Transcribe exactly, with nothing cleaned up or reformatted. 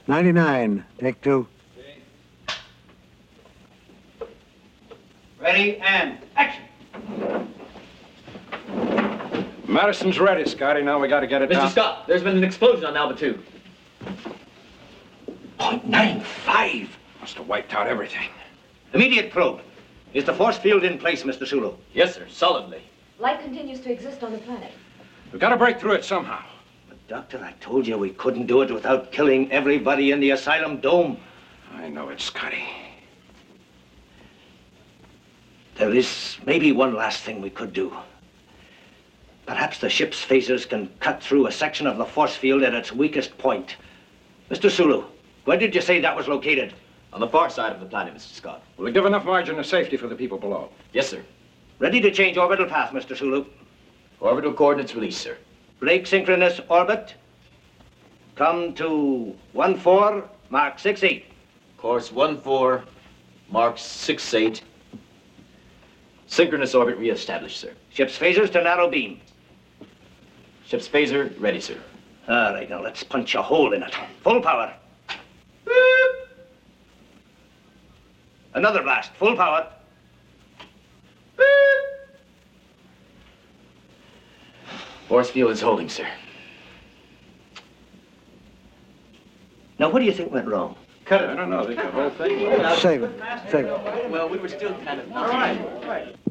ninety-nine, take two. Ready and action. Madison's ready, Scotty. Now we got to get it Mister down. Scott, there's been an explosion on Alba two. point nine five. Must have wiped out everything. Immediate probe. Is the force field in place, Mister Sulu? Yes, sir, solidly. Life continues to exist on the planet. We've got to break through it somehow. But, Doctor, I told you we couldn't do it without killing everybody in the asylum dome. I know it, Scotty. There is maybe one last thing we could do. Perhaps the ship's phasers can cut through a section of the force field at its weakest point. Mister Sulu, where did you say that was located? On the far side of the planet, Mister Scott. Will it give enough margin of safety for the people below? Yes, sir. Ready to change orbital path, Mister Sulu. Orbital coordinates released, sir. Break synchronous orbit. Come to one four, mark six eight. Course one four, mark six eight. Synchronous orbit reestablished, sir. Ship's phasers to narrow beam. Ship's phaser ready, sir. All right, now let's punch a hole in it. Full power. Another blast, full power. Force field is holding, sir. Now, what do you think went wrong? Cut it. I don't know. I think the whole thing. Save it, save it. Well, we were still kind of... All right, all right.